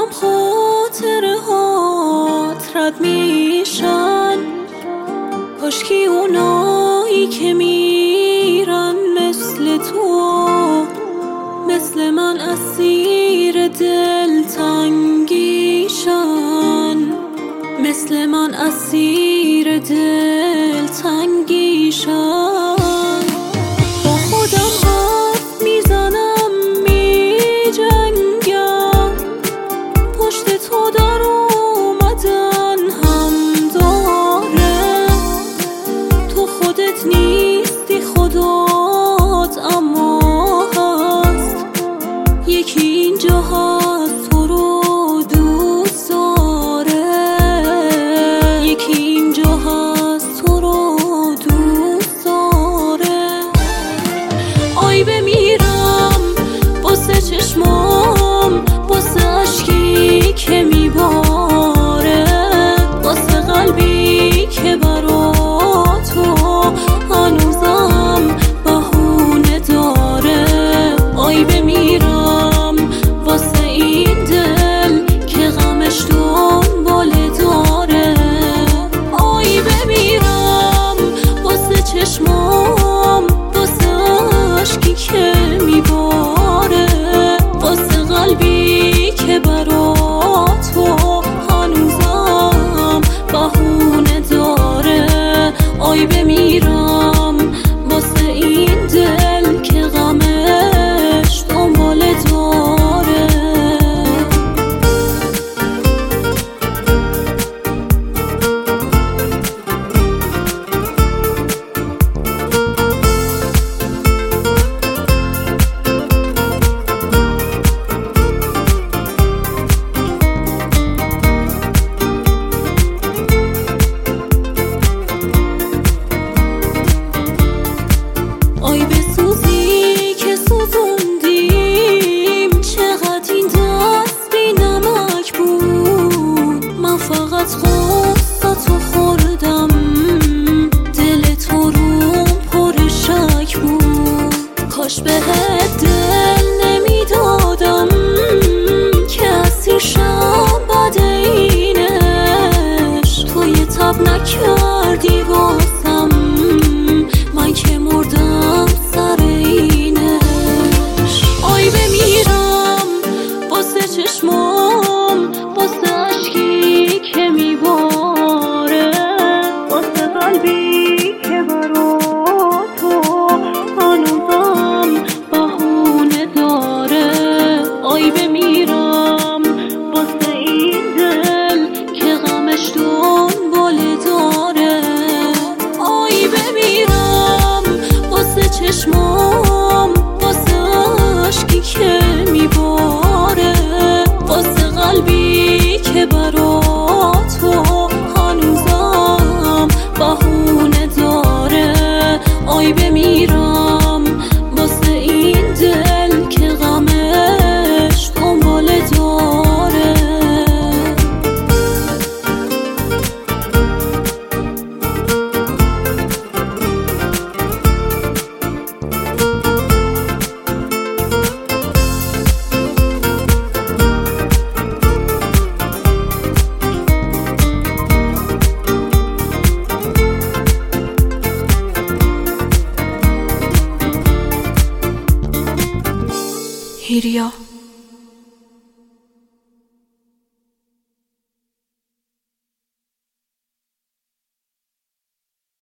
خودم خاطره هات رد میشن، کاشکی اونایی که میرن مثل تو، مثل من اسیر دلتنگیشن، مثل من اسیر دلتنگیشن. با خودم حرف میزنم میجنگم، پشت تو در اومدن هم داره. تو خودت نیستی خودت اما هست، یکی اینجا هست تو رو دوست داره، یکی اینجا هست تو رو دوست داره. آی بمیرم واسه چشمام، واسه عشقی که میباره، واسه قلبی که برا تو هنوزم بهونه داره. آی بمیرم واسه این دل که غمش دنبال داره. آی بمیرم واسه چشمام، واسه عشقی که میباره، واسه قلبی که برا تو هنوزم بهونه داره. آی بمیرم واسه این دل که غمش دنبال داره. آی بسوزی که سوزوندیم، چقدر این دست بی نمک بود. من فقط غصه‌تو خوردم، دل تو روم پر شک بود. کاش بهت دل نمیدادم که اسیر شم بعد اینش. تو یه تب نکردی واسم، من که مردم سر اینش. آی بمیرم واسه چشمام، واسه عشقی که میباره، واسه قلبی که برا تو هنوزم بهونه داره. آی بمیرم واسه این دل که غمش دنبال داره. آی بمیرم واسه چشمام، واسه عشقی که میباره، واسه قلبی که برا تو هنوزم بهونه داره. آی بمیرم واسه این دل که غمش دنبال داره. هیریا